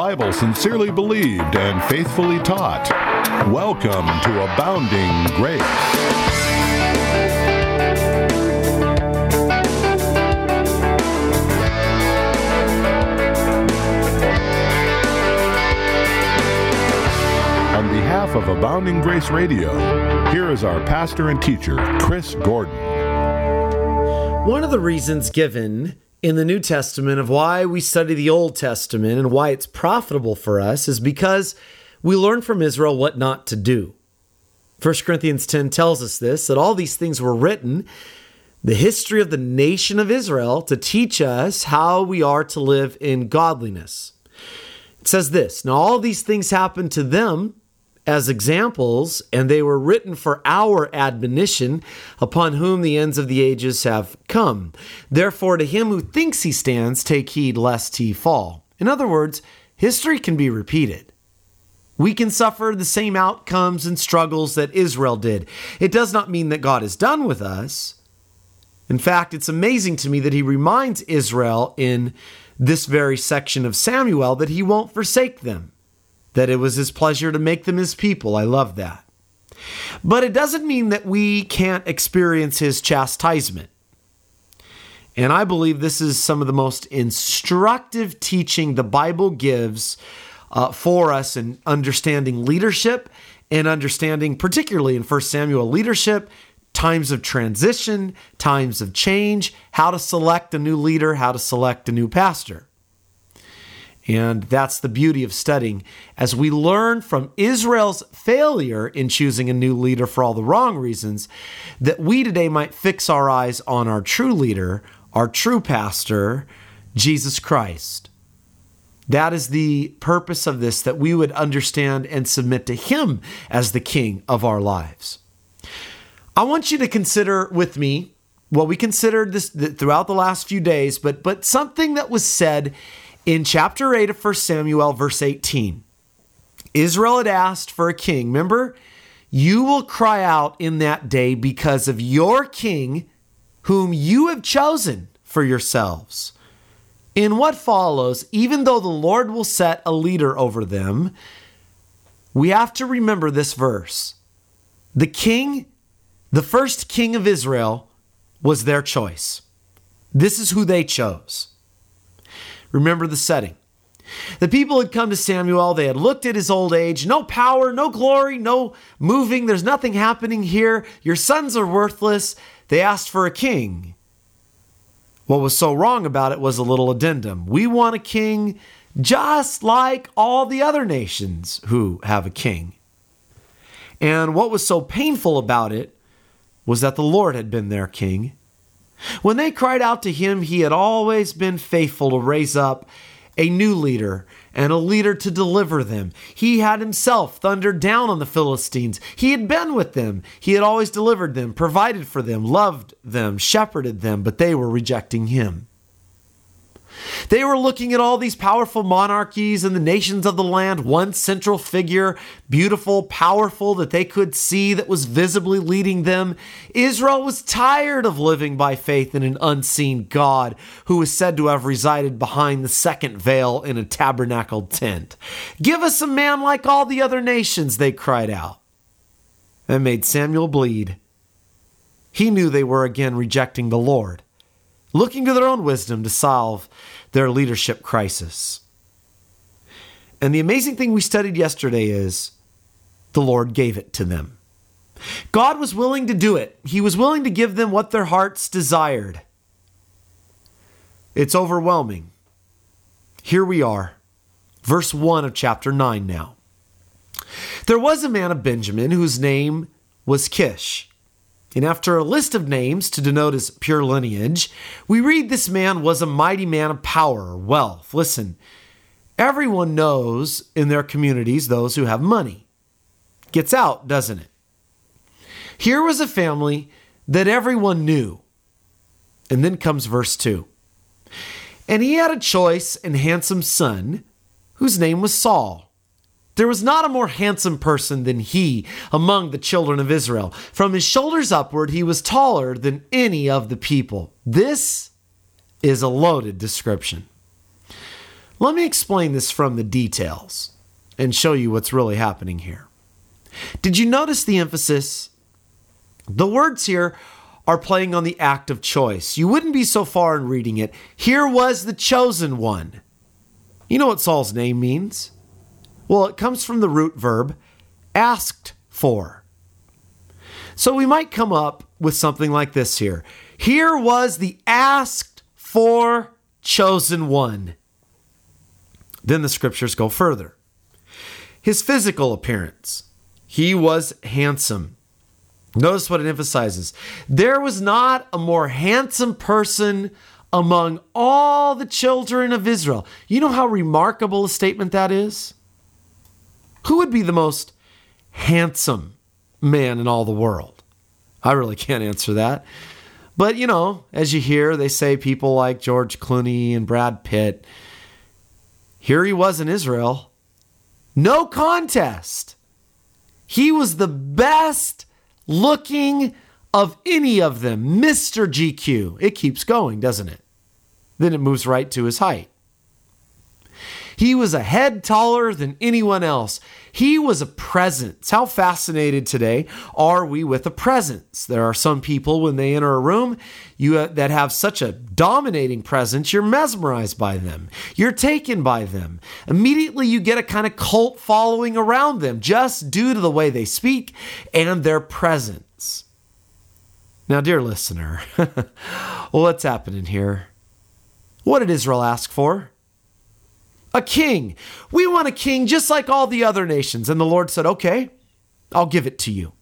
Bible sincerely believed and faithfully taught. Welcome to Abounding Grace. On behalf of Abounding Grace Radio, here is our pastor and teacher, Chris Gordon. One of the reasons given in the New Testament of why we study the Old Testament and why it's profitable for us is because we learn from Israel what not to do. 1 Corinthians 10 tells us this, that all these things were written, the history of the nation of Israel, to teach us how we are to live in godliness. It says this, now all these things happened to them as examples, and they were written for our admonition, upon whom the ends of the ages have come. Therefore, to him who thinks he stands, take heed lest he fall. In other words, history can be repeated. We can suffer the same outcomes and struggles that Israel did. It does not mean that God is done with us. In fact, it's amazing to me that he reminds Israel in this very section of Samuel that he won't forsake them, that it was his pleasure to make them his people. I love that. But it doesn't mean that we can't experience his chastisement. And I believe this is some of the most instructive teaching the Bible gives for us in understanding leadership and understanding, particularly in 1 Samuel, leadership, times of transition, times of change, how to select a new leader, how to select a new pastor. And that's the beauty of studying. As we learn from Israel's failure in choosing a new leader for all the wrong reasons, that we today might fix our eyes on our true leader, our true pastor, Jesus Christ. That is the purpose of this, that we would understand and submit to him as the king of our lives. I want you to consider with me what we considered this throughout the last few days, but something that was said in chapter 8 of 1 Samuel, verse 18. Israel had asked for a king. Remember, you will cry out in that day because of your king, whom you have chosen for yourselves. In what follows, even though the Lord will set a leader over them, we have to remember this verse. The king, the first king of Israel, was their choice. This is who they chose. Remember the setting. The people had come to Samuel. They had looked at his old age. No power, no glory, no moving. There's nothing happening here. Your sons are worthless. They asked for a king. What was so wrong about it was a little addendum. We want a king just like all the other nations who have a king. And what was so painful about it was that the Lord had been their king. When they cried out to him, he had always been faithful to raise up a new leader and a leader to deliver them. He had himself thundered down on the Philistines. He had been with them. He had always delivered them, provided for them, loved them, shepherded them, but they were rejecting him. They were looking at all these powerful monarchies and the nations of the land, one central figure, beautiful, powerful, that they could see, that was visibly leading them. Israel was tired of living by faith in an unseen God who is said to have resided behind the second veil in a tabernacled tent. Give us a man like all the other nations, they cried out. That made Samuel bleed. He knew they were again rejecting the Lord, looking to their own wisdom to solve their leadership crisis. And the amazing thing we studied yesterday is the Lord gave it to them. God was willing to do it. He was willing to give them what their hearts desired. It's overwhelming. Here we are, verse 1 of chapter 9 now. There was a man of Benjamin whose name was Kish. And after a list of names to denote his pure lineage, we read this man was a mighty man of power or wealth. Listen, everyone knows in their communities those who have money. Gets out, doesn't it? Here was a family that everyone knew. And then comes verse 2. And he had a choice and handsome son whose name was Saul. There was not a more handsome person than he among the children of Israel. From his shoulders upward, he was taller than any of the people. This is a loaded description. Let me explain this from the details and show you what's really happening here. Did you notice the emphasis? The words here are playing on the act of choice. You wouldn't be so far in reading it. Here was the chosen one. You know what Saul's name means? Well, it comes from the root verb asked for. So we might come up with something like this here. Here was the asked for chosen one. Then the scriptures go further. His physical appearance. He was handsome. Notice what it emphasizes. There was not a more handsome person among all the children of Israel. You know how remarkable a statement that is? Who would be the most handsome man in all the world? I really can't answer that. But, as you hear, they say people like George Clooney and Brad Pitt. Here he was in Israel. No contest. He was the best looking of any of them. Mr. GQ. It keeps going, doesn't it? Then it moves right to his height. He was a head taller than anyone else. He was a presence. How fascinated today are we with a presence? There are some people, when they enter a room, that have such a dominating presence, you're mesmerized by them. You're taken by them. Immediately you get a kind of cult following around them just due to the way they speak and their presence. Now, dear listener, what's happening here? What did Israel ask for? A king. We want a king just like all the other nations. And the Lord said, okay, I'll give it to you.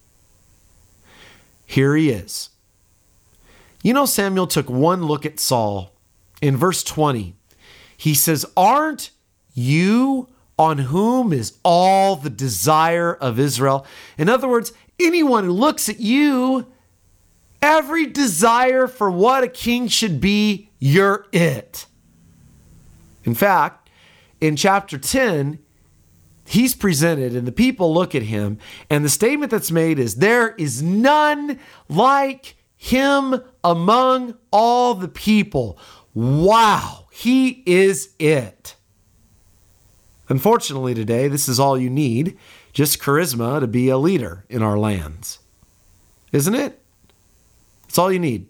Here he is. Samuel took one look at Saul. In verse 20, he says, aren't you on whom is all the desire of Israel? In other words, anyone who looks at you, every desire for what a king should be, you're it. In fact, in chapter 10, he's presented and the people look at him, and the statement that's made is, there is none like him among all the people. Wow, he is it. Unfortunately today, this is all you need, just charisma to be a leader in our lands. Isn't it? It's all you need.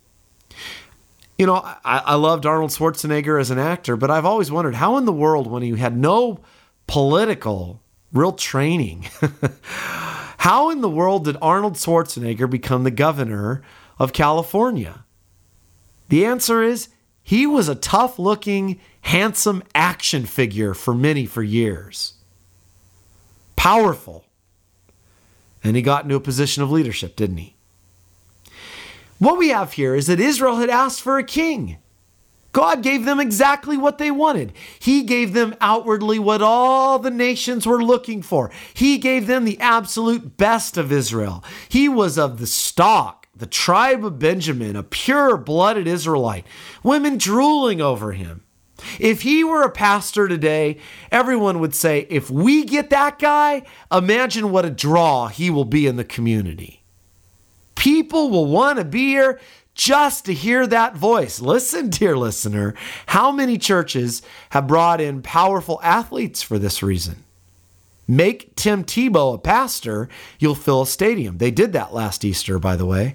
I loved Arnold Schwarzenegger as an actor, but I've always wondered how in the world, when he had no political real training, how in the world did Arnold Schwarzenegger become the governor of California? The answer is he was a tough-looking, handsome action figure for years. Powerful. And he got into a position of leadership, didn't he? What we have here is that Israel had asked for a king. God gave them exactly what they wanted. He gave them outwardly what all the nations were looking for. He gave them the absolute best of Israel. He was of the stock, the tribe of Benjamin, a pure-blooded Israelite, women drooling over him. If he were a pastor today, everyone would say, if we get that guy, imagine what a draw he will be in the community. People will want to be here just to hear that voice. Listen, dear listener, how many churches have brought in powerful athletes for this reason? Make Tim Tebow a pastor, you'll fill a stadium. They did that last Easter, by the way.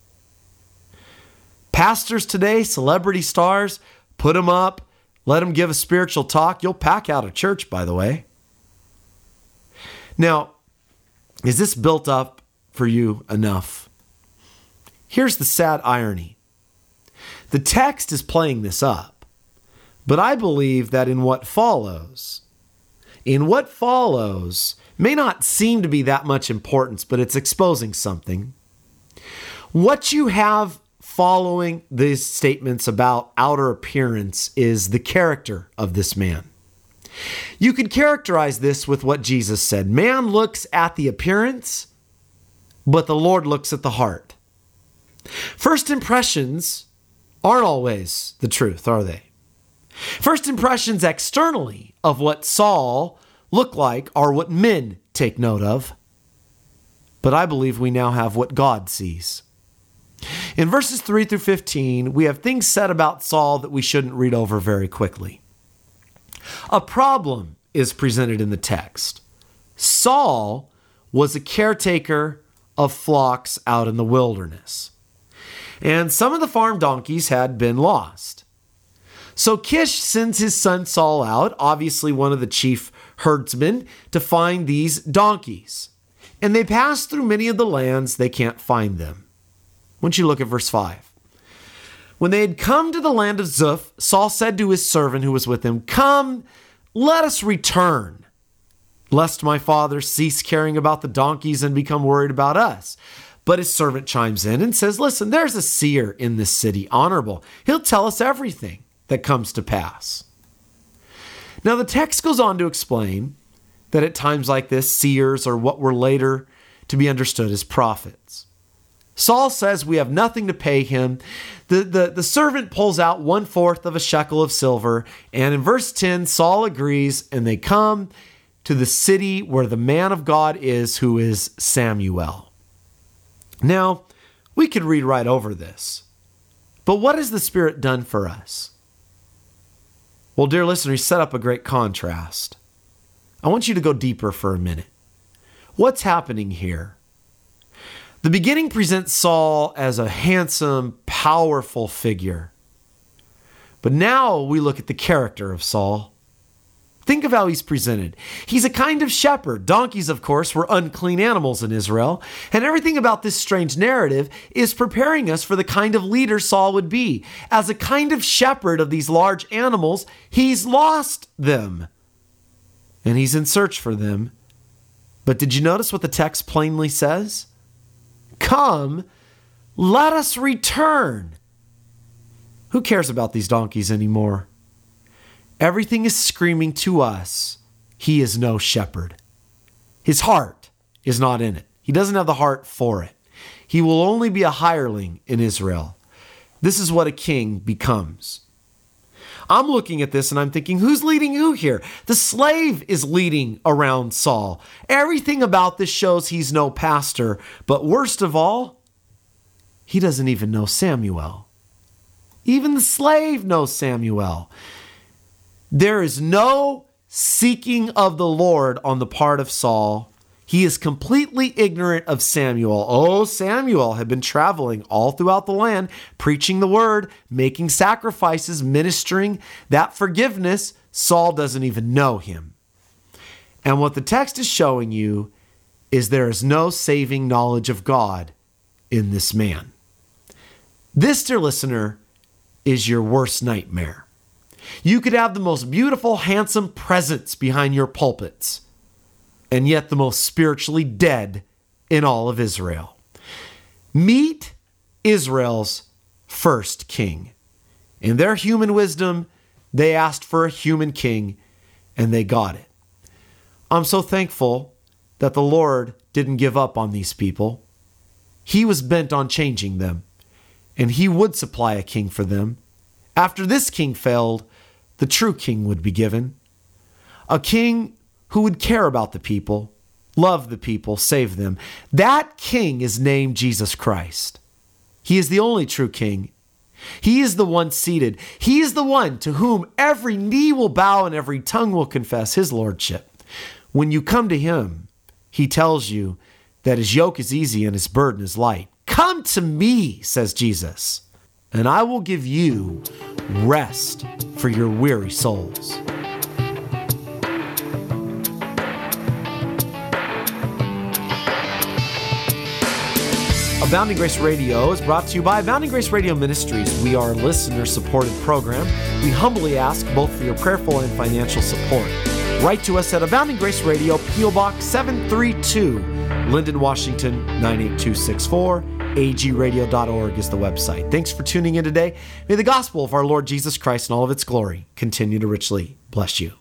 Pastors today, celebrity stars, put them up, let them give a spiritual talk. You'll pack out a church, by the way. Now, is this built up for you enough? Here's the sad irony. The text is playing this up, but I believe that in what follows may not seem to be that much importance, but it's exposing something. What you have following these statements about outer appearance is the character of this man. You could characterize this with what Jesus said. Man looks at the appearance, but the Lord looks at the heart. First impressions aren't always the truth, are they? First impressions externally of what Saul looked like are what men take note of. But I believe we now have what God sees. In verses 3 through 15, we have things said about Saul that we shouldn't read over very quickly. A problem is presented in the text. Saul was a caretaker of flocks out in the wilderness, and some of the farm donkeys had been lost. So Kish sends his son Saul out, obviously one of the chief herdsmen, to find these donkeys. And they pass through many of the lands, they can't find them. Once you look at verse 5. When they had come to the land of Zuph, Saul said to his servant who was with him, "Come, let us return, lest my father cease caring about the donkeys and become worried about us." But his servant chimes in and says, "Listen, there's a seer in this city, honorable. He'll tell us everything that comes to pass." Now the text goes on to explain that at times like this, seers are what were later to be understood as prophets. Saul says we have nothing to pay him. The servant pulls out 1/4 of a shekel of silver, and in verse 10, Saul agrees, and they come to the city where the man of God is, who is Samuel. Now, we could read right over this, but what has the Spirit done for us? Well, dear listener, he set up a great contrast. I want you to go deeper for a minute. What's happening here? The beginning presents Saul as a handsome, powerful figure. But now we look at the character of Saul. Think of how he's presented. He's a kind of shepherd. Donkeys, of course, were unclean animals in Israel. And everything about this strange narrative is preparing us for the kind of leader Saul would be. As a kind of shepherd of these large animals, he's lost them. And he's in search for them. But did you notice what the text plainly says? Come, let us return. Who cares about these donkeys anymore? Everything is screaming to us, he is no shepherd. His heart is not in it. He doesn't have the heart for it. He will only be a hireling in Israel. This is what a king becomes. I'm looking at this and I'm thinking, who's leading who here? The slave is leading around Saul. Everything about this shows he's no pastor. But worst of all, he doesn't even know Samuel. Even the slave knows Samuel. There is no seeking of the Lord on the part of Saul. He is completely ignorant of Samuel. Oh, Samuel had been traveling all throughout the land, preaching the word, making sacrifices, ministering that forgiveness. Saul doesn't even know him. And what the text is showing you is there is no saving knowledge of God in this man. This, dear listener, is your worst nightmare. You could have the most beautiful, handsome presence behind your pulpits, and yet the most spiritually dead in all of Israel. Meet Israel's first king. In their human wisdom, they asked for a human king, and they got it. I'm so thankful that the Lord didn't give up on these people. He was bent on changing them, and he would supply a king for them. After this king failed, the true king would be given. A king who would care about the people, love the people, save them. That king is named Jesus Christ. He is the only true king. He is the one seated. He is the one to whom every knee will bow and every tongue will confess his lordship. When you come to him, he tells you that his yoke is easy and his burden is light. Come to me, says Jesus, and I will give you rest for your weary souls. Abounding Grace Radio is brought to you by Abounding Grace Radio Ministries. We are a listener-supported program. We humbly ask both for your prayerful and financial support. Write to us at Abounding Grace Radio, P.O. Box 732, Linden, Washington, 98264. agradio.org is the website. Thanks for tuning in today. May the gospel of our Lord Jesus Christ and all of its glory continue to richly bless you.